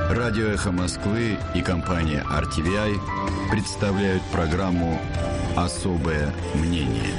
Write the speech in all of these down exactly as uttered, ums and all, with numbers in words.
Радио «Эхо Москвы» и компания ар ти ви ай представляют программу «Особое мнение».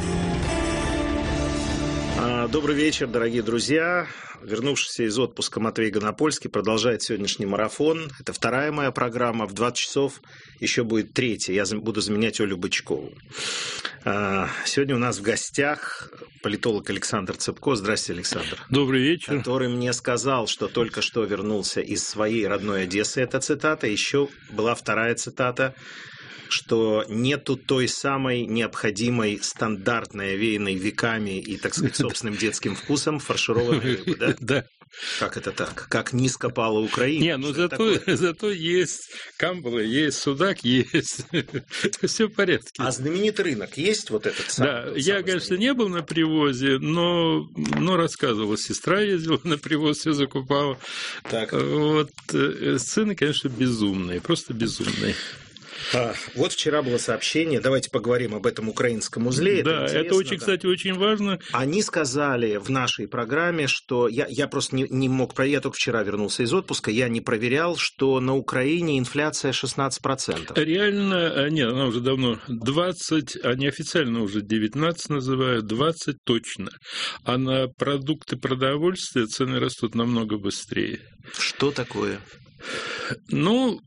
Добрый вечер, дорогие друзья. Вернувшийся из отпуска Матвей Гонопольский продолжает сегодняшний марафон. Это вторая моя программа. В двадцать часов еще будет третья. Я буду заменять Олю Бычкову. Сегодня у нас в гостях политолог Александр Цыпко. Здравствуйте, Александр. Добрый вечер. Который мне сказал, что только что вернулся из своей родной Одессы. Это цитата. Еще была вторая цитата, что нету той самой необходимой стандартной, овеянной веками и, так сказать, собственным детским вкусом фаршированной рыбы, да? Да. Как это так? Как низко пала Украина? Не, ну зато, зато есть камбала, есть судак, есть. Все в порядке. А знаменитый рынок есть вот этот самый? Да, я, конечно, не был на привозе, но, но рассказывала, сестра ездила на привоз, все закупала. Так. Вот, цены, конечно, безумные, просто безумные. А, вот вчера было сообщение, давайте поговорим об этом украинском узле. Да, это, это очень, да. Кстати, очень важно. Они сказали в нашей программе, что я, я просто не, не мог проверить, я только вчера вернулся из отпуска, я не проверял, что на Украине инфляция шестнадцать процентов. Реально, нет, она уже давно двадцать, они официально уже девятнадцать называют, двадцать точно. А на продукты продовольствия цены растут намного быстрее. Что такое? Ну,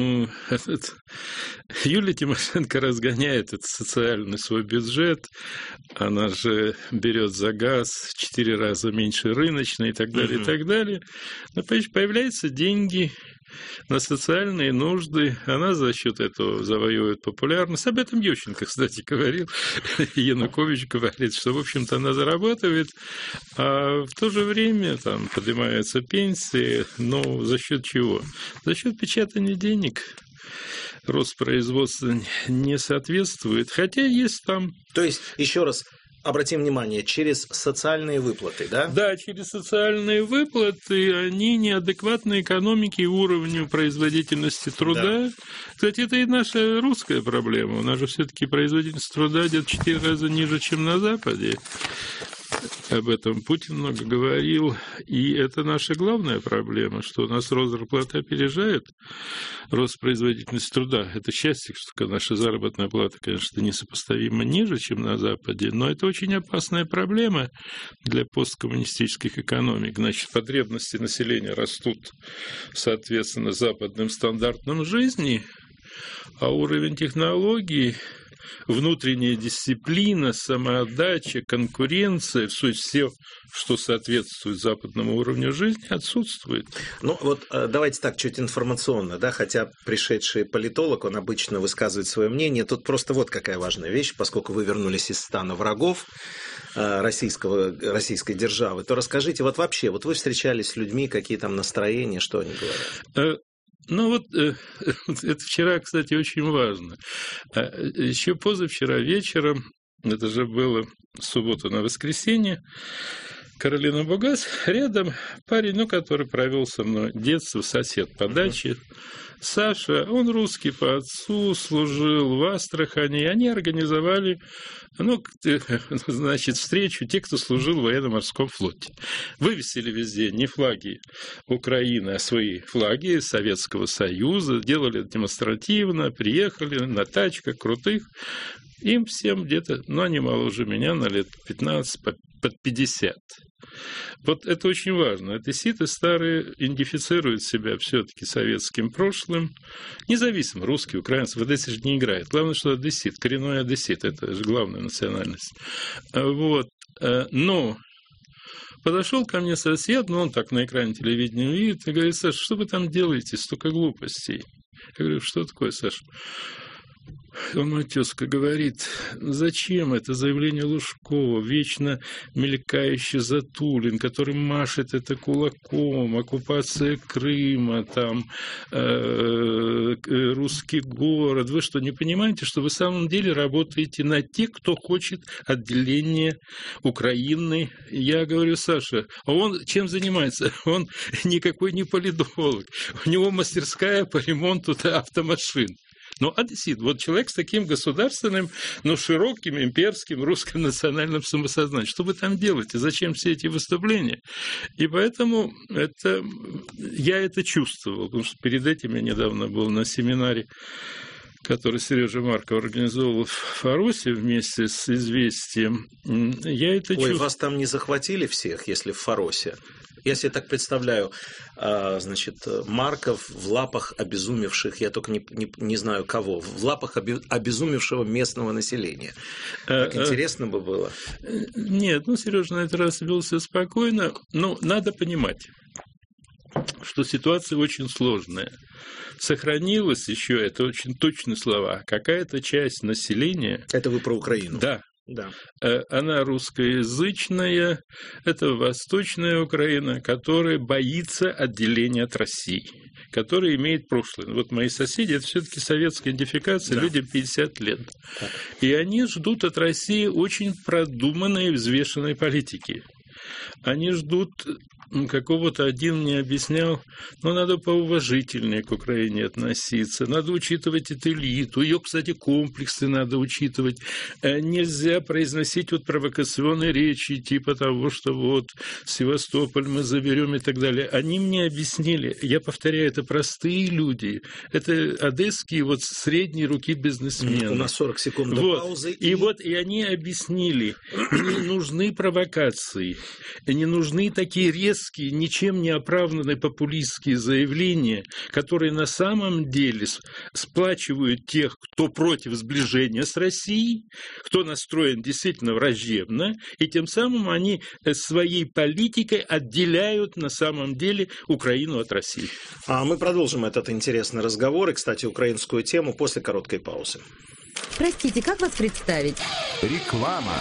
Юлия Тимошенко разгоняет этот социальный свой бюджет, она же берет за газ в четыре раза меньше рыночный и так далее, mm-hmm. и так далее. Но появляются деньги на социальные нужды, она за счет этого завоевывает популярность. Об этом Ющенко, кстати, говорил, Янукович говорит, что, в общем-то, она зарабатывает, а в то же время там поднимаются пенсии, но за счет чего? За счет печатания денег. Рост производства не соответствует, хотя есть там... То есть, еще раз, обратим внимание, через социальные выплаты, да? Да, через социальные выплаты, они неадекватны экономике и уровню производительности труда. Да. Кстати, это и наша русская проблема. У нас же все-таки производительность труда где-то в четыре раза ниже, чем на Западе. Об этом Путин много говорил, и это наша главная проблема, что у нас рост зарплаты опережает рост производительности труда. Это счастье, что наша заработная плата, конечно, несопоставимо ниже, чем на Западе, но это очень опасная проблема для посткоммунистических экономик. Значит, потребности населения растут, соответственно, западным стандартам жизни, а уровень технологий, внутренняя дисциплина, самоотдача, конкуренция, все, что соответствует западному уровню жизни, отсутствует. Ну вот давайте так, чуть информационно, да, хотя пришедший политолог, он обычно высказывает свое мнение. Тут просто вот какая важная вещь, поскольку вы вернулись из стана врагов российского, российской державы, то расскажите, вот вообще, вот вы встречались с людьми, какие там настроения, что они говорят? Ну вот, это вчера, кстати, очень важно. Еще позавчера вечером, это же было суббота на воскресенье, Каролина Бугас, рядом парень, ну, который провел со мной детство, сосед по даче, Саша, он русский по отцу, служил в Астрахани, и они организовали, ну, значит, встречу тех, кто служил в военно-морском флоте. Вывесили везде не флаги Украины, а свои флаги Советского Союза, делали демонстративно, приехали на тачках крутых, им всем где-то, ну, они моложе меня, на лет пятнадцать, под пятьдесят. Вот это очень важно. Одесситы старые идентифицируют себя все-таки советским прошлым, независимо, русские, украинцы, в Одессе же не играют. Главное, что одессит, коренной одессит, это же главная национальность. Вот. Но подошел ко мне сосед, ну, он так на экране телевидения видит, и говорит: Саша, что вы там делаете, столько глупостей? Я говорю: что такое, Саша? Мой тезка говорит: зачем это заявление Лужкова, вечно мелькающий Затулин, который машет это кулаком, оккупация Крыма, там, э, русский город. Вы что, не понимаете, что вы в самом деле работаете на тех, кто хочет отделения Украины? Я говорю: Саша, а он чем занимается? Он никакой не политолог. У него мастерская по ремонту автомашин. Но одессит, вот человек с таким государственным, но широким имперским русским национальным самосознанием. Что вы там делаете? Зачем все эти выступления? И поэтому это, я это чувствовал, потому что перед этим я недавно был на семинаре, который Сережа Марков организовал в Фаросе вместе с «Известием». Я это Ой, чувствую. Вас там не захватили всех, если в Фаросе? Я себе так представляю, значит, Марков в лапах обезумевших, я только не, не, не знаю кого, в лапах обезумевшего местного населения. Так интересно бы было. Нет, ну, Сережа на этот раз вел себя спокойно, но надо понимать, что ситуация очень сложная. Сохранилась еще, это очень точные слова, какая-то часть населения... Это вы про Украину? Да. Да. Она русскоязычная, это Восточная Украина, которая боится отделения от России, которая имеет прошлое. Вот мои соседи, это все-таки советская идентификация, да. Людям пятьдесят лет. Так. И они ждут от России очень продуманной и взвешенной политики. Они ждут какого-то, один мне объяснял, но надо поуважительнее к Украине относиться, надо учитывать эту элиту, ее, кстати, комплексы надо учитывать. Нельзя произносить вот провокационные речи типа того, что вот Севастополь мы заберем и так далее. Они мне объяснили, я повторяю, это простые люди, это одесские вот средней руки бизнесмены. У нас сорок секунд до вот. паузы. И... и вот и они объяснили, не нужны провокации, не нужны такие резкие, ничем не оправданные популистские заявления, которые на самом деле сплачивают тех, кто против сближения с Россией, кто настроен действительно враждебно, и тем самым они своей политикой отделяют на самом деле Украину от России. А мы продолжим этот интересный разговор и, кстати, украинскую тему после короткой паузы. Простите, как вас представить? Реклама.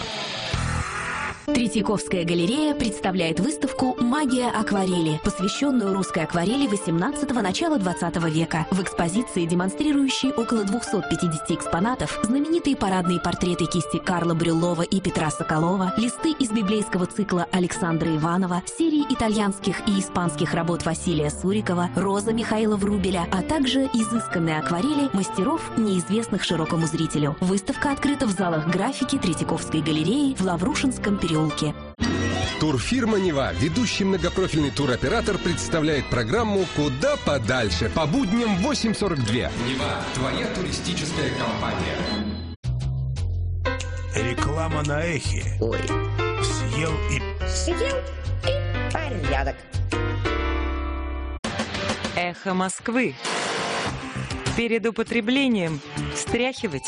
Третьяковская галерея представляет выставку «Магия акварели», посвященную русской акварели восемнадцатого – начала двадцатого века. В экспозиции, демонстрирующей около двухсот пятидесяти экспонатов, знаменитые парадные портреты кисти Карла Брюллова и Петра Соколова, листы из библейского цикла Александра Иванова, серии итальянских и испанских работ Василия Сурикова, роза Михаила Врубеля, а также изысканные акварели мастеров, неизвестных широкому зрителю. Выставка открыта в залах графики Третьяковской галереи в Лаврушинском переулке. Турфирма «Нева», ведущий многопрофильный туроператор, представляет программу «Куда подальше» по будням в восемь сорок два. «Нева» – твоя туристическая компания. Реклама на эхе. Ой. Съел и... Съел и порядок. Эхо Москвы. Перед употреблением встряхивать.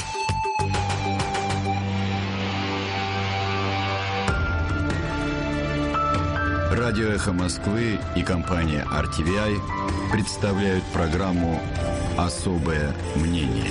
Радио «Эхо Москвы» и компания ар ти ви ай представляют программу «Особое мнение».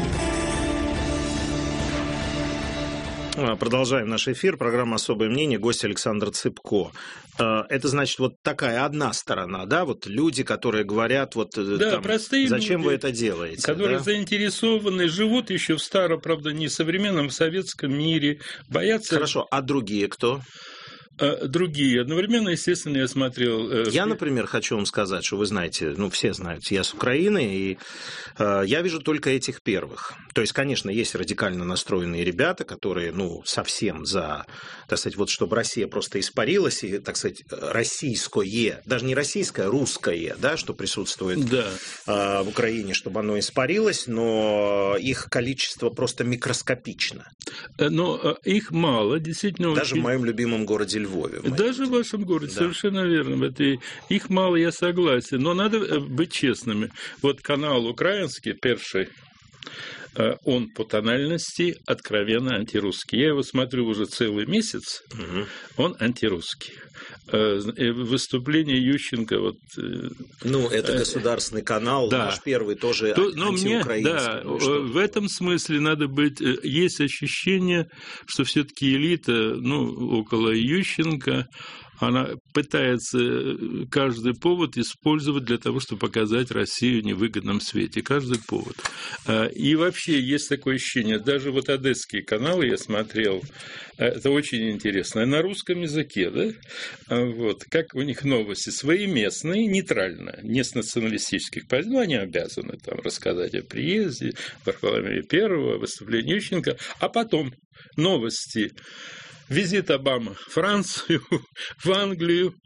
Продолжаем наш эфир. Программа «Особое мнение». Гость Александр Цыпко. Это значит вот такая одна сторона, да? Вот люди, которые говорят, вот да, там, простые зачем люди, вы это делаете? Которые да? заинтересованы, живут еще в старом, правда, не современном советском мире, боятся... Хорошо, а другие кто? Другие. Одновременно, естественно, я смотрел... Я, например, хочу вам сказать, что вы знаете, ну, все знают, я с Украины, и э, я вижу только этих первых. То есть, конечно, есть радикально настроенные ребята, которые, ну, совсем за, так сказать, вот чтобы Россия просто испарилась, и, так сказать, российское, даже не российское, а русское, да, что присутствует да. э, в Украине, чтобы оно испарилось, но их количество просто микроскопично. Но их мало, действительно. Даже очень... в моем любимом городе Львове. В Даже в вашем городе, да. Совершенно верно. Это, их мало, я согласен. Но надо быть честными. Вот канал украинский, первый, он по тональности откровенно антирусский. Я его смотрю уже целый месяц, угу. Он антирусский. Выступление Ющенко... Вот, ну, это государственный канал, да. Наш первый тоже То, антиукраинский. Мне, да, ну, в этом смысле надо быть... Есть ощущение, что все-таки элита, ну, около Ющенко, она пытается каждый повод использовать для того, чтобы показать Россию в невыгодном свете. Каждый повод. И вообще есть такое ощущение, даже вот одесские каналы я смотрел, это очень интересно, на русском языке, да? Вот, как у них новости свои местные, нейтрально, не с националистических позиций, но они обязаны там рассказать о приезде Варфоломея Первого, выступлении Ющенко, а потом новости. Визит Обамы в Францию, в Англию,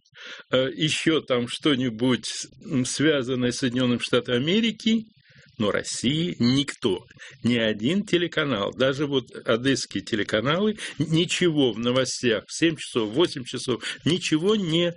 еще там что-нибудь связанное с Соединенными Штатами Америки, но России никто, ни один телеканал, даже вот одесские телеканалы, ничего в новостях в семь часов, восемь часов, ничего не,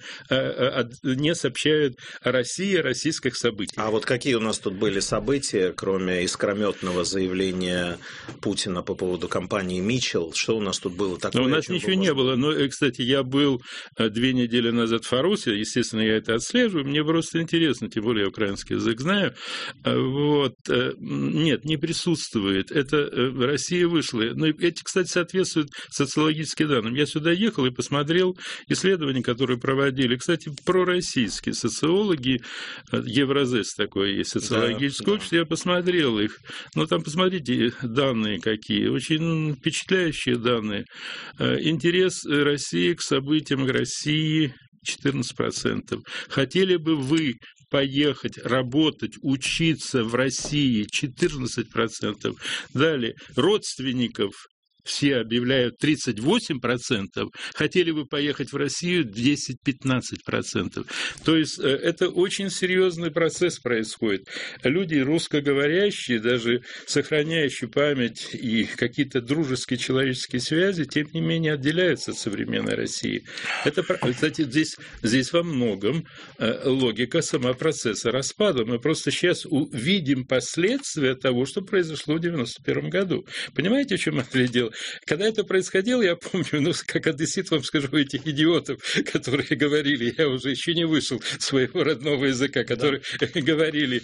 не сообщают о России, о российских событиях. А вот какие у нас тут были события, кроме искрометного заявления Путина по поводу компании «Митчелл»? Что у нас тут было такое? Но у нас ничего не было. Но, кстати, я был две недели назад в Фарусе, естественно, я это отслеживаю, мне просто интересно, тем более я украинский язык знаю. Вот. Нет, не присутствует. Это Россия вышла. Но эти, кстати, соответствуют социологическим данным. Я сюда ехал и посмотрел исследования, которые проводили. Кстати, пророссийские социологи, Евразес такой есть, социологическое да, общество, да. Я посмотрел их. Но там, посмотрите, данные какие. Очень впечатляющие данные. Интерес России к событиям России четырнадцать процентов. Хотели бы вы поехать, работать, учиться в России четырнадцать процентов. Далее, родственников все объявляют тридцать восемь процентов, хотели бы поехать в Россию десять-пятнадцать процентов. То есть это очень серьезный процесс происходит. Люди русскоговорящие, даже сохраняющие память и какие-то дружеские человеческие связи, тем не менее отделяются от современной России. Это, кстати, здесь, здесь во многом логика сама процесса распада. Мы просто сейчас увидим последствия того, что произошло в девяносто первом году. Понимаете, в чем это дело? Когда это происходило, я помню, ну, как одессит вам скажу, этих идиотов, которые говорили, я уже еще не вышел своего родного языка, которые да. говорили,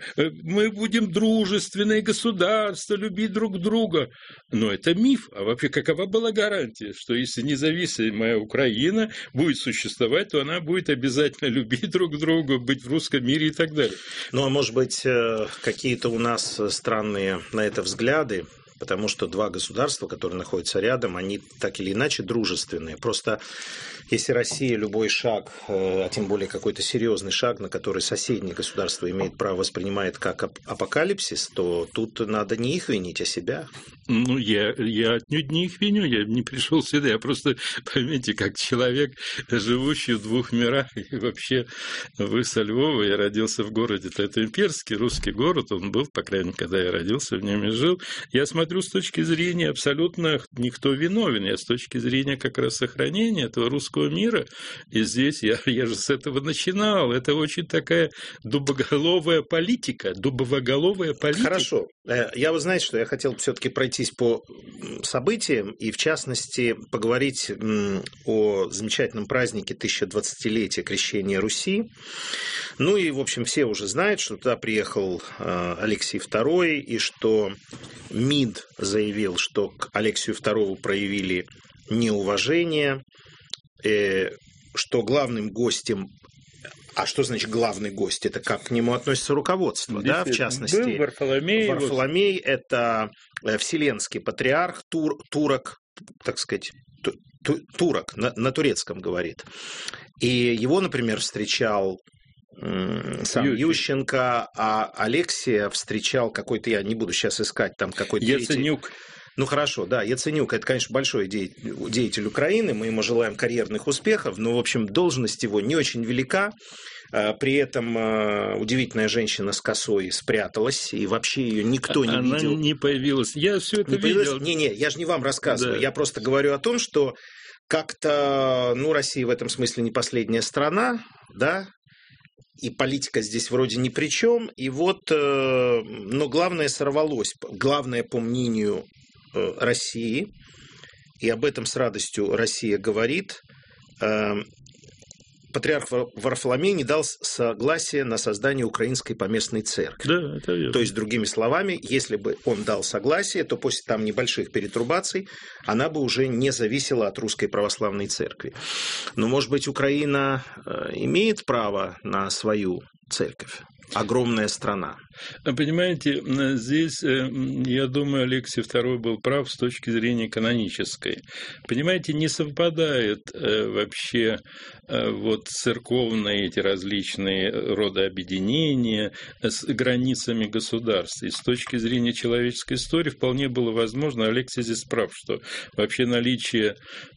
мы будем дружественное государство, любить друг друга. Но это миф. А вообще, какова была гарантия, что если независимая Украина будет существовать, то она будет обязательно любить друг друга, быть в русском мире и так далее? Ну, а может быть, какие-то у нас странные на это взгляды? Потому что два государства, которые находятся рядом, они так или иначе дружественные. Просто если Россия любой шаг, а тем более какой-то серьезный шаг, на который соседнее государство имеет право воспринимает как апокалипсис, то тут надо не их винить, а себя. Ну, я, я отнюдь не их виню, я не пришел сюда. Я просто, поймите, как человек, живущий в двух мирах, и вообще вы со Львова, я родился в городе, это имперский русский город, он был, по крайней мере, когда я родился, в нем и жил. Я смотрю с точки зрения абсолютно никто виновен, я с точки зрения как раз сохранения этого русского мира, и здесь я, я же с этого начинал. Это очень такая дубоголовая политика, дубовоголовая политика. Хорошо. Я, вы знаете, что я хотел все-таки пройтись по событиям и, в частности, поговорить о замечательном празднике тысячедвадцатилетия крещения Руси. Ну и, в общем, все уже знают, что туда приехал Алексий второй, и что МИД заявил, что к Алексию второму проявили неуважение, что главным гостем... А что значит главный гость? Это как к нему относится руководство, да, в частности. Был Варфоломей. Варфоломей – это вселенский патриарх, тур, турок, так сказать, ту, турок, на, на турецком говорит. И его, например, встречал сам Ющенко, Ющенко, а Алексия встречал какой-то, я не буду сейчас искать, там какой-то... Яценюк. Третий... Ну хорошо, да, Яценюк – это, конечно, большой деятель Украины, мы ему желаем карьерных успехов, но, в общем, должность его не очень велика, при этом удивительная женщина с косой спряталась, и вообще ее никто не Она видел. Она не появилась, я все это не видел. Не-не, я же не вам рассказываю, да. Я просто говорю о том, что как-то, ну, Россия в этом смысле не последняя страна, да, и политика здесь вроде ни при чем, и вот, но главное сорвалось, главное, по мнению России, и об этом с радостью Россия говорит, патриарх Варфоломей не дал согласия на создание Украинской поместной церкви. Да, это верно. То есть, другими словами, если бы он дал согласие, то после там небольших перетрубаций она бы уже не зависела от Русской Православной Церкви. Но, может быть, Украина имеет право на свою церковь? Огромная страна. Понимаете, здесь, я думаю, Алексий второй был прав с точки зрения канонической. Понимаете, не совпадает вообще вот церковные эти различные рода объединения с границами государств. И с точки зрения человеческой истории вполне было возможно, Алексей здесь прав, что вообще наличие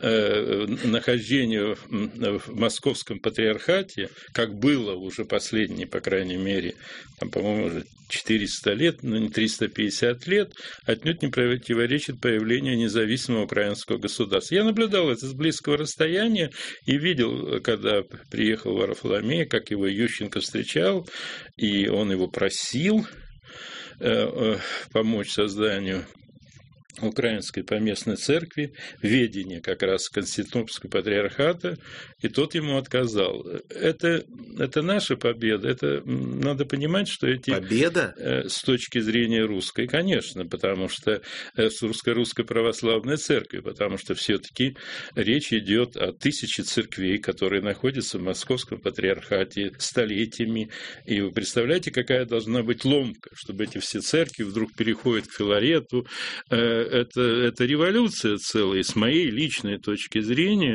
нахождения в Московском патриархате, как было уже последние, по крайней мере, там, по-моему, уже четыреста лет, но не триста пятьдесят лет, отнюдь не противоречит появлению независимого украинского государства. Я наблюдал это с близкого расстояния и видел, когда приехал Варфоломей, как его Ющенко встречал, и он его просил помочь созданию Украинской поместной церкви, ведение как раз Константинопольского патриархата, и тот ему отказал. Это, это наша победа, это надо понимать, что эти... Победа? С точки зрения русской, конечно, потому что с русской, русской православной церкви, потому что все-таки речь идет о тысяче церквей, которые находятся в Московском патриархате столетиями, и вы представляете, какая должна быть ломка, чтобы эти все церкви вдруг переходят к Филарету. Это, это революция целая, и с моей личной точки зрения,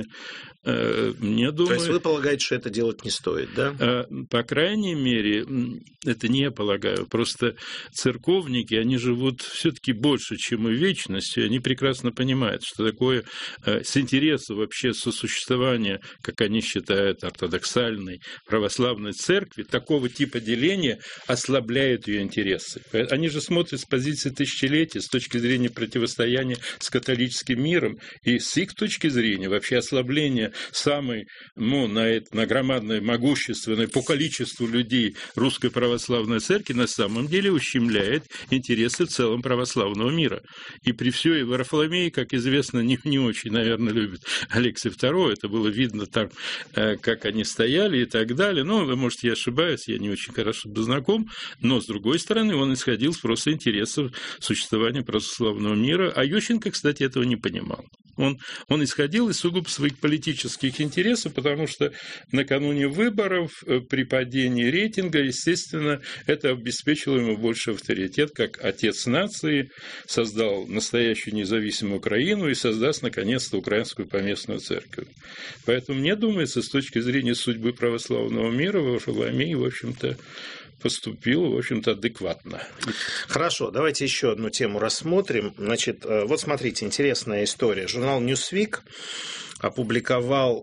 мне думаю... То есть вы полагаете, что это делать не стоит, да? По крайней мере, это не я полагаю. Просто церковники, они живут все-таки больше, чем и вечностью, они прекрасно понимают, что такое с интереса вообще сосуществования, как они считают, ортодоксальной православной церкви, такого типа деления ослабляет ее интересы. Они же смотрят с позиции тысячелетия, с точки зрения противостояния с католическим миром, и с их точки зрения вообще ослабление самой, ну, на, это, на громадной, могущественной по количеству людей Русской Православной Церкви на самом деле ущемляет интересы в целом православного мира. И при всей Варфоломее, как известно, не, не очень, наверное, любит Алексий второй. Это было видно там, как они стояли и так далее. Ну, может, я ошибаюсь, я не очень хорошо знаком, но, с другой стороны, он исходил с просто интересов существования православного мира. А Ющенко, кстати, этого не понимал. Он, он исходил из сугубо своих политических интересов, потому что накануне выборов при падении рейтинга, естественно, это обеспечило ему больше авторитет, как отец нации, создал настоящую независимую Украину и создаст, наконец-то, Украинскую поместную церковь. Поэтому, мне думается, с точки зрения судьбы православного мира, Варфоломей, в общем-то, поступил, в общем-то, адекватно. Хорошо, давайте еще одну тему рассмотрим. Значит, вот смотрите, интересная история. Журнал Newsweek опубликовал...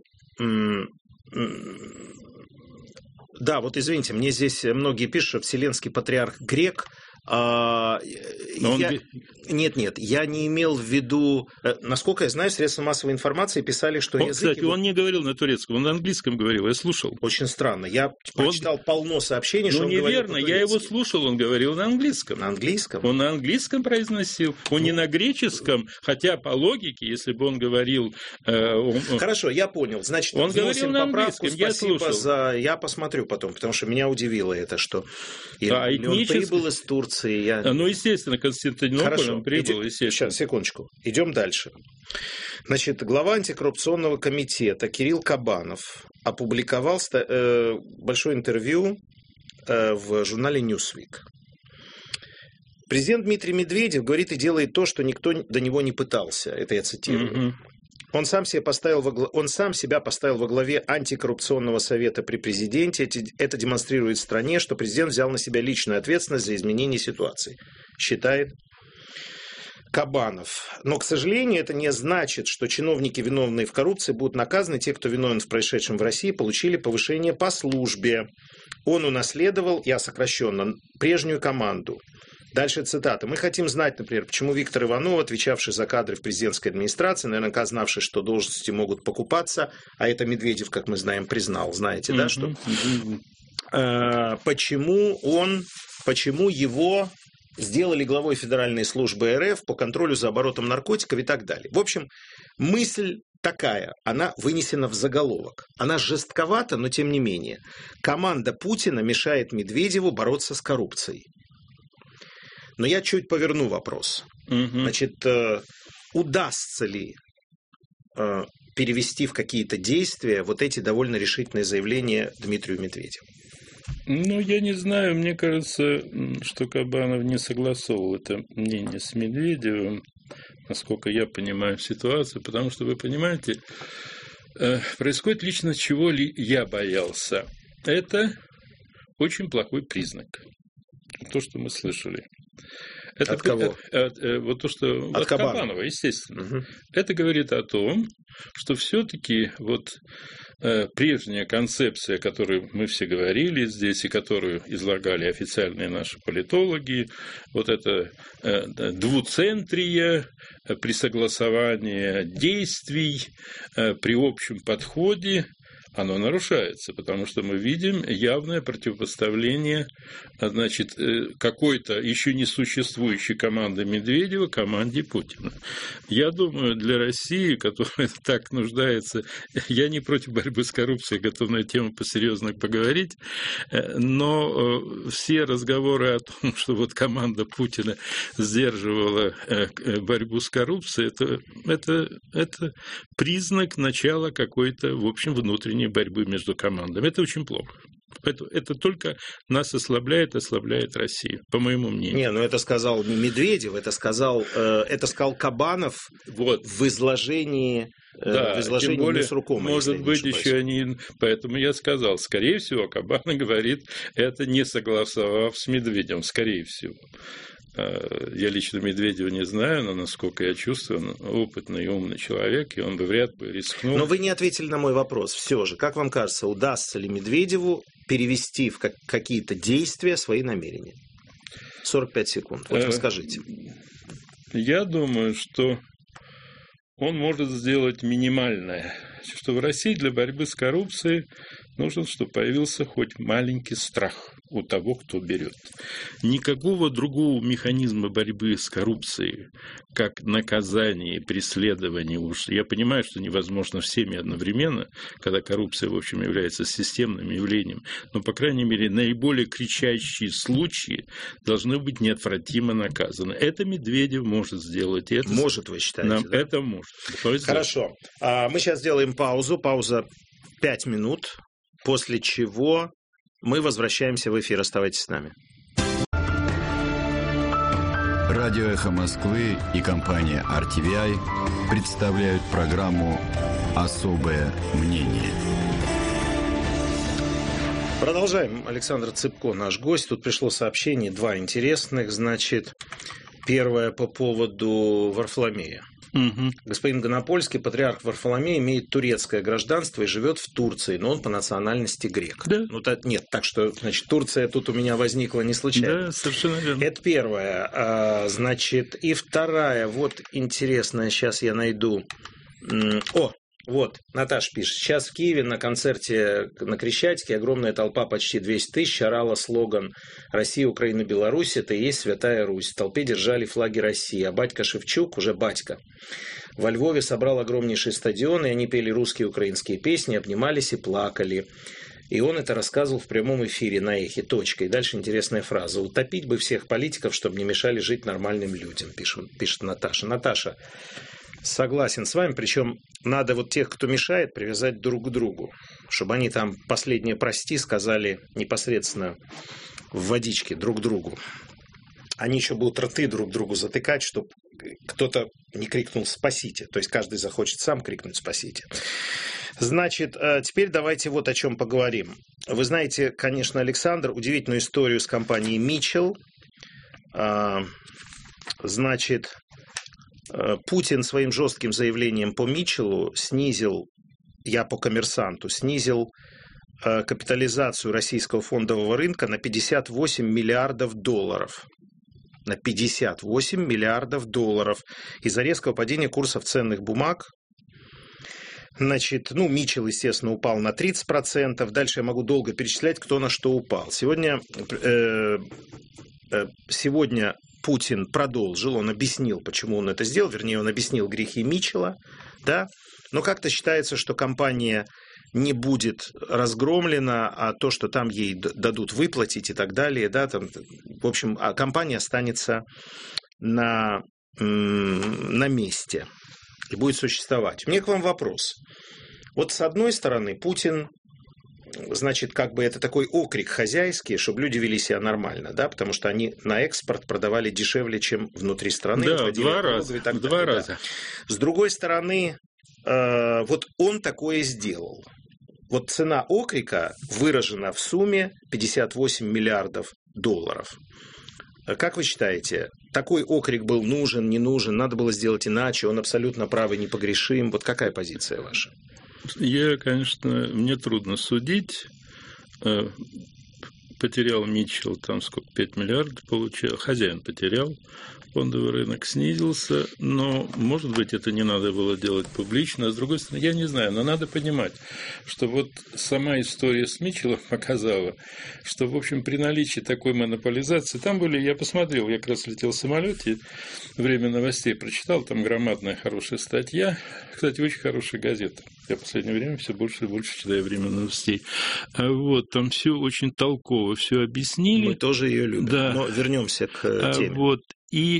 Да, вот извините, мне здесь многие пишут, что Вселенский патриарх грек. А, я... Нет, нет, я не имел в виду, насколько я знаю, средства массовой информации писали, что он, язык... Кстати, его... он не говорил на турецком, он на английском говорил, я слушал. Очень странно, я он... прочитал полно сообщений, ну, что он неверно, говорил по-турецки. Я его слушал, он говорил на английском. На английском? Он на английском произносил, он ну... не на греческом, хотя по логике, если бы он говорил... Э, он... Хорошо, я понял, значит, он говорил на английском, я слушал. За... Я посмотрю потом, потому что меня удивило это, что а, и... этнически... он прибыл из Турции. Я... Ну, естественно, Константинополь он прибыл, Иди... естественно. Сейчас, секундочку. Идем дальше. Значит, глава антикоррупционного комитета Кирилл Кабанов опубликовал э, большое интервью э, в журнале Newsweek. Президент Дмитрий Медведев говорит и делает то, что никто до него не пытался. Это я цитирую. Mm-hmm. Он сам, себе поставил во глав... Он сам себя поставил во главе антикоррупционного совета при президенте. Это демонстрирует стране, что президент взял на себя личную ответственность за изменение ситуации. Считает Кабанов. Но, к сожалению, это не значит, что чиновники, виновные в коррупции, будут наказаны. Те, кто виновен в происшедшем в России, получили повышение по службе. Он унаследовал, я сокращенно, прежнюю команду. Дальше цитата. «Мы хотим знать, например, почему Виктор Иванов, отвечавший за кадры в президентской администрации, наверняка знавший, что должности могут покупаться, а это Медведев, как мы знаем, признал, знаете, mm-hmm. да, что? Mm-hmm. Э, почему он, почему его сделали главой Федеральной службы эр эф по контролю за оборотом наркотиков и так далее. В общем, мысль такая, она вынесена в заголовок. Она жестковата, но тем не менее. Команда Путина мешает Медведеву бороться с коррупцией. Но я чуть поверну вопрос. Угу. Значит, удастся ли перевести в какие-то действия вот эти довольно решительные заявления Дмитрию Медведеву? Ну, я не знаю. Мне кажется, что Кабанов не согласовывал это мнение с Медведевым, насколько я понимаю ситуацию, потому что, вы понимаете, происходит лично, чего ли я боялся. Это очень плохой признак. То, что мы слышали. Это, от кого? От, от, вот то, что от, от Кабанова. Кабанова, естественно. Угу. Это говорит о том, что все-таки вот э, прежняя концепция, о которой мы все говорили здесь и которую излагали официальные наши политологи, вот это э, двуцентрие э, при согласовании действий, э, при общем подходе, оно нарушается, потому что мы видим явное противопоставление, значит, какой-то еще не существующей команды Медведева команде Путина. Я думаю, для России, которая так нуждается, я не против борьбы с коррупцией, готов на эту тему посерьезно поговорить, но все разговоры о том, что вот команда Путина сдерживала борьбу с коррупцией, это, это, это признак начала какой-то, в общем, внутренней борьбы между командами. Это очень плохо. Это, это только нас ослабляет, ослабляет Россию, по моему мнению. Не, ну это сказал не Медведев, это сказал, э, это сказал Кабанов вот. в изложении, э, да, в изложении тем более, Месрукома. Может быть, еще они... Поэтому я сказал, скорее всего, Кабанов говорит, это не согласовав с Медведевым, скорее всего. Я лично Медведева не знаю, но, насколько я чувствую, он опытный и умный человек, и он бы вряд ли рискнул. Но вы не ответили на мой вопрос. Все же, как вам кажется, удастся ли Медведеву перевести в какие-то действия свои намерения? сорок пять секунд. Вот расскажите. Я думаю, что он может сделать минимальное. Что в России для борьбы с коррупцией нужно, чтобы появился хоть маленький страх у того, кто берет. Никакого другого механизма борьбы с коррупцией, как наказание и преследование, уж я понимаю, что невозможно всеми одновременно, когда коррупция, в общем, является системным явлением, но, по крайней мере, наиболее кричащие случаи должны быть неотвратимо наказаны. Это Медведев может сделать. Это может, вы считаете? Нам да? Это может. Хорошо. А мы сейчас сделаем паузу. Пауза пять минут, после чего мы возвращаемся в эфир. Оставайтесь с нами. Радио «Эхо Москвы» и компания ар ти ви ай представляют программу «Особое мнение». Продолжаем. Александр Цыпко, наш гость. Тут пришло сообщение, два интересных. Значит, первое по поводу Варфоломея. Угу. Господин Гонопольский, патриарх Варфоломей, имеет турецкое гражданство и живет в Турции, но он по национальности грек. Да. Ну, так, нет, так что, значит, Турция тут у меня возникла не случайно. Да, совершенно верно. Это первое. А, значит, и вторая, вот интересная, сейчас я найду. О, вот, Наташа пишет. Сейчас в Киеве на концерте на Крещатике огромная толпа, почти двести тысяч, орала слоган «Россия, Украина, Беларусь, это и есть Святая Русь». В толпе держали флаги России, а батька Шевчук, уже батька, во Львове собрал огромнейший стадион, и они пели русские и украинские песни, обнимались и плакали. И он это рассказывал в прямом эфире на Эхе. Точка. И дальше интересная фраза. «Утопить бы всех политиков, чтобы не мешали жить нормальным людям», пишет, пишет Наташа. Наташа, согласен с вами, причем надо вот тех, кто мешает, привязать друг к другу, чтобы они там последнее «прости» сказали непосредственно в водичке друг другу. Они еще будут рты друг другу затыкать, чтобы кто-то не крикнул «спасите». То есть каждый захочет сам крикнуть «спасите». Значит, теперь давайте вот о чем поговорим. Вы знаете, конечно, Александр, удивительную историю с компанией Mitchell. Значит, Путин своим жестким заявлением по Митчеллу снизил, я по Коммерсанту, снизил капитализацию российского фондового рынка на пятьдесят восемь миллиардов долларов. На пятьдесят восемь миллиардов долларов из-за резкого падения курсов ценных бумаг. Значит, ну, Митчелл, естественно, упал на тридцать процентов. Дальше я могу долго перечислять, кто на что упал. Сегодня... Э, Сегодня Путин продолжил, он объяснил, почему он это сделал, вернее, он объяснил грехи Митчелла, да, но как-то считается, что компания не будет разгромлена, а то, что там ей дадут выплатить и так далее, да, там, в общем, а компания останется на, на месте и будет существовать. У меня к вам вопрос. Вот с одной стороны, Путин, значит, как бы это такой окрик хозяйский, чтобы люди вели себя нормально, да, потому что они на экспорт продавали дешевле, чем внутри страны. Да, два раза. Так два далее, раза. Да. С другой стороны, э, вот он такое сделал. Вот цена окрика выражена в сумме пятьдесят восемь миллиардов долларов. Как вы считаете, такой окрик был нужен, не нужен, надо было сделать иначе, он абсолютно прав и непогрешим? Вот какая позиция ваша? Я, конечно, мне трудно судить. Потерял Митчелл, там сколько, пять миллиардов получил, хозяин потерял, фондовый рынок снизился, но, может быть, это не надо было делать публично. А с другой стороны, я не знаю, но надо понимать, что вот сама история с Митчеллом показала, что, в общем, при наличии такой монополизации, там были, я посмотрел, я как раз летел в самолете, время новостей прочитал, там громадная хорошая статья, кстати, очень хорошая газета. Я в последнее время все больше и больше читаю «Время новостей». Вот, там все очень толково, все объяснили. Мы тоже ее любим, да. Но вернемся к теме. Вот, и,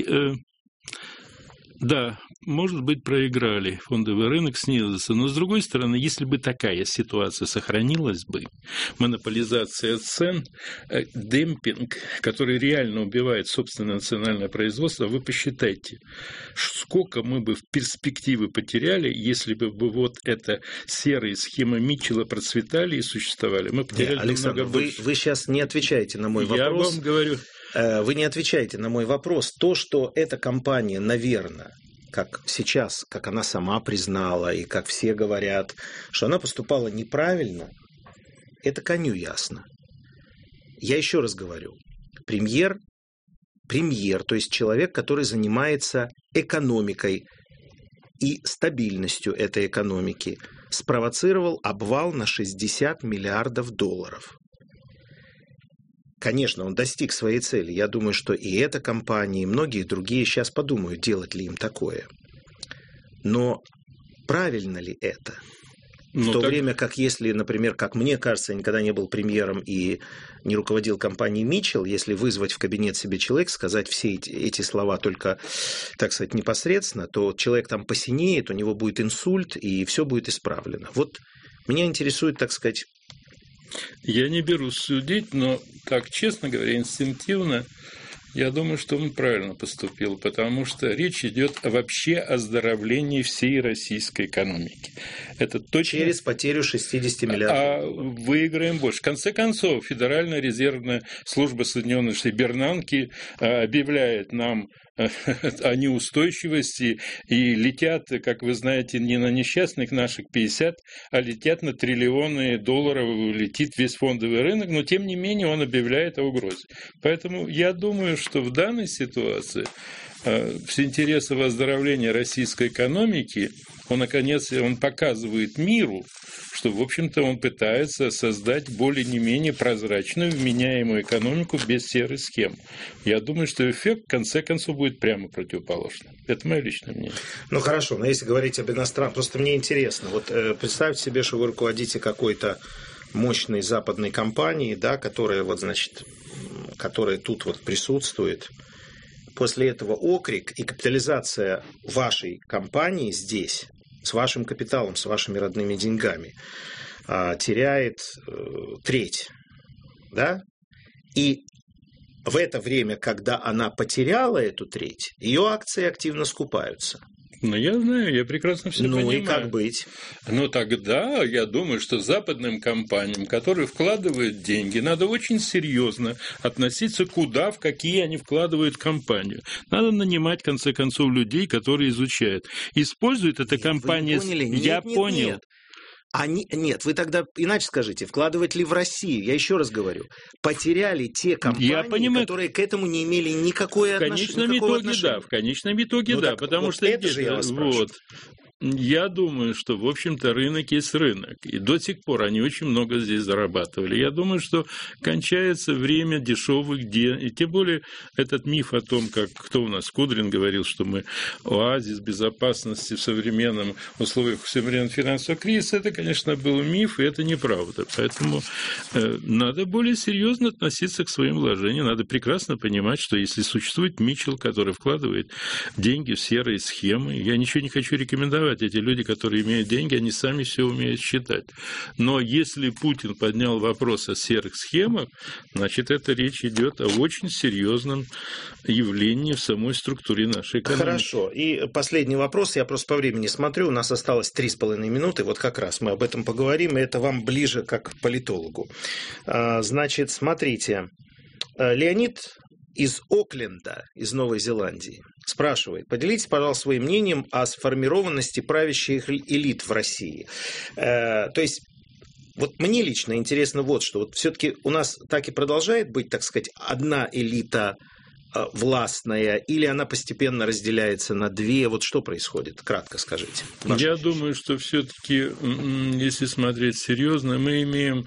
да, может быть, проиграли, фондовый рынок снизился, но, с другой стороны, если бы такая ситуация сохранилась бы, монополизация цен, демпинг, который реально убивает собственное национальное производство, вы посчитайте, сколько мы бы в перспективе потеряли, если бы вот эта серые схемы Митчелла процветали и существовали. Мы потеряли Нет, Александр, намного больше. Вы, вы сейчас не отвечаете на мой Я вопрос. вам говорю... Вы не отвечаете на мой вопрос. То, что эта компания, наверное, как сейчас, как она сама признала, и как все говорят, что она поступала неправильно, это коню ясно. Я еще раз говорю. Премьер, премьер, то есть человек, который занимается экономикой и стабильностью этой экономики, спровоцировал обвал на шестьдесят миллиардов долларов. Конечно, он достиг своей цели. Я думаю, что и эта компания, и многие другие сейчас подумают, делать ли им такое. Но правильно ли это? В ну, то так... время как если, например, как мне кажется, я никогда не был премьером и не руководил компанией Митчелл, если вызвать в кабинет себе человека, сказать все эти, эти слова только, так сказать, непосредственно, то человек там посинеет, у него будет инсульт, и все будет исправлено. Вот меня интересует, так сказать... Я не берусь судить, но, так, честно говоря, инстинктивно, я думаю, что он правильно поступил, потому что речь идет вообще о оздоровлении всей российской экономики. Это точно... Через потерю шестьдесят миллиардов. А выиграем больше. В конце концов, Федеральная резервная служба Соединенных Штатов Бернанки объявляет нам о неустойчивости и летят, как вы знаете, не на несчастных наших пятьдесят, а летят на триллионы долларов, летит весь фондовый рынок, но тем не менее он объявляет о угрозе. Поэтому я думаю, что в данной ситуации с интереса оздоровления российской экономики он, наконец, он показывает миру, что, в общем-то, он пытается создать более не менее прозрачную, вменяемую экономику без серой схемы. Я думаю, что эффект, в конце концов, будет прямо противоположный. Это мое личное мнение. Ну, хорошо, но если говорить об иностранных, просто мне интересно, вот э, представьте себе, что вы руководите какой-то мощной западной компанией, да, которая, вот, значит, которая тут вот присутствует. После этого окрик и капитализация вашей компании здесь, с вашим капиталом, с вашими родными деньгами, теряет треть. Да? И в это время, когда она потеряла эту треть, ее акции активно скупаются. Ну, я знаю, я прекрасно все ну, понимаю. Ну, и как быть? Но тогда, я думаю, что западным компаниям, которые вкладывают деньги, надо очень серьезно относиться куда, в какие они вкладывают компанию. Надо нанимать, в конце концов, людей, которые изучают. Использует эта компания... Вы не поняли? Нет, я нет, понял. Нет. Они, нет, вы тогда иначе скажите, вкладывать ли в Россию? Я еще раз говорю, потеряли те компании, которые к этому не имели никакой отнош... в конечном никакого итоге, отношения. Да, в конечном итоге, ну, да, так, потому вот что это же я вас спрашиваю. вот. я думаю, что, в общем-то, рынок есть рынок. И до сих пор они очень много здесь зарабатывали. Я думаю, что кончается время дешевых денег. И тем более этот миф о том, как кто у нас, Кудрин говорил, что мы оазис безопасности в современном условиях современного финансового кризиса, это, конечно, был миф, и это неправда. Поэтому э, надо более серьезно относиться к своим вложениям. Надо прекрасно понимать, что если существует Митчелл, который вкладывает деньги в серые схемы, я ничего не хочу рекомендовать. Эти люди, которые имеют деньги, они сами все умеют считать. Но если Путин поднял вопрос о серых схемах, значит, это речь идет о очень серьезном явлении в самой структуре нашей экономики. Хорошо. И последний вопрос. Я просто по времени смотрю. У нас осталось три с половиной минуты. Вот как раз мы об этом поговорим. И это вам ближе как политологу. Значит, смотрите. Леонид из Окленда, из Новой Зеландии, спрашивает: поделитесь, пожалуйста, своим мнением о сформированности правящих элит в России. Э, то есть, вот мне лично интересно вот что. Вот все-таки у нас так и продолжает быть, так сказать, одна элита э, властная, или она постепенно разделяется на две? Вот что происходит? Кратко скажите. Я ощущение. думаю, что все-таки, если смотреть серьезно, мы имеем...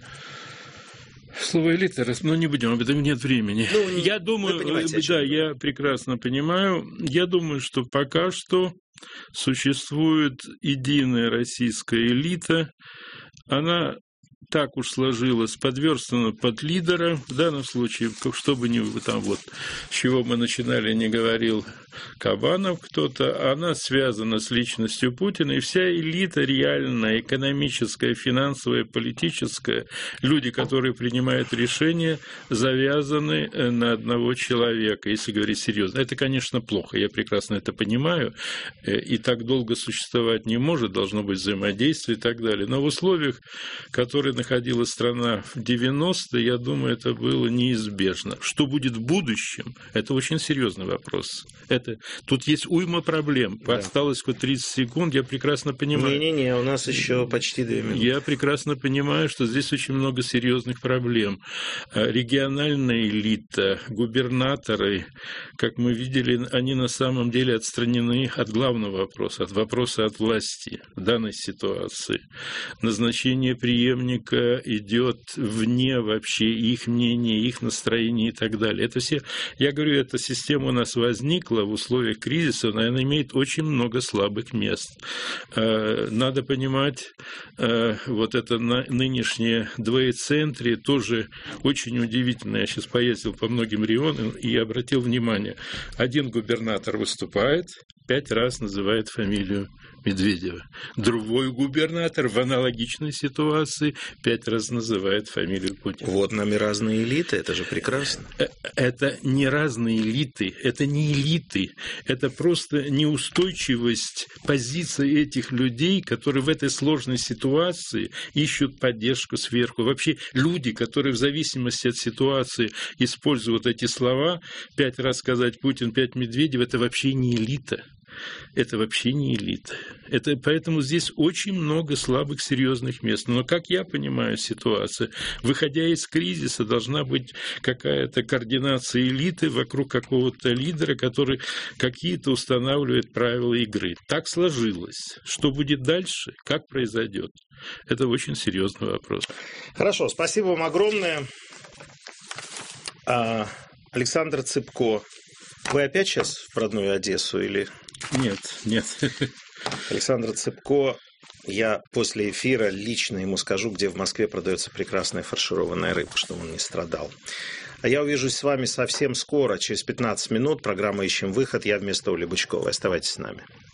Слово элита, но не будем, об этом нет времени. Ну, я думаю, да, я прекрасно понимаю. Я думаю, что пока что существует единая российская элита. Она так уж сложилась, подверстана под лидера. В данном случае, чтобы не там вот, с чего мы начинали, не говорил Кабанов кто-то, она связана с личностью Путина, и вся элита реальная, экономическая, финансовая, политическая, люди, которые принимают решения, завязаны на одного человека, если говорить серьезно. Это, конечно, плохо, я прекрасно это понимаю, и так долго существовать не может, должно быть взаимодействие и так далее. Но в условиях, которые находилась страна в девяностые, я думаю, это было неизбежно. Что будет в будущем, это очень серьезный вопрос. Это, тут есть уйма проблем. Да. Осталось хоть тридцать секунд, я прекрасно понимаю. Не-не-не, у нас еще почти две минуты. Я прекрасно понимаю, что здесь очень много серьезных проблем. Региональная элита, губернаторы, как мы видели, они на самом деле отстранены от главного вопроса, от вопроса от власти в данной ситуации. Назначение преемника идет вне вообще их мнения, их настроения и так далее. Это все, я говорю, эта система у нас возникла в условиях кризиса, но она имеет очень много слабых мест. Надо понимать, вот это нынешнее двоецентрие тоже очень удивительно. Я сейчас поездил по многим регионам и обратил внимание, один губернатор выступает, пять раз называет фамилию Медведева. Другой губернатор в аналогичной ситуации пять раз называет фамилию Путина. Вот нам и разные элиты, это же прекрасно. Это не разные элиты, это не элиты, это просто неустойчивость позиции этих людей, которые в этой сложной ситуации ищут поддержку сверху. Вообще люди, которые в зависимости от ситуации используют эти слова, пять раз сказать Путин, пять Медведев, это вообще не элита. Это вообще не элита. Это, поэтому здесь очень много слабых, серьезных мест. Но, как я понимаю ситуацию, выходя из кризиса, должна быть какая-то координация элиты вокруг какого-то лидера, который какие-то устанавливает правила игры. Так сложилось. Что будет дальше? Как произойдет? Это очень серьезный вопрос. Хорошо, спасибо вам огромное. Александр Цыпко. Вы опять сейчас в родную Одессу или... Нет, нет. Александр Цыпко, я после эфира лично ему скажу, где в Москве продается прекрасная фаршированная рыба, чтобы он не страдал. А я увижусь с вами совсем скоро, через пятнадцать минут. Программа «Ищем выход». Я вместо Оли Бычковой. Оставайтесь с нами.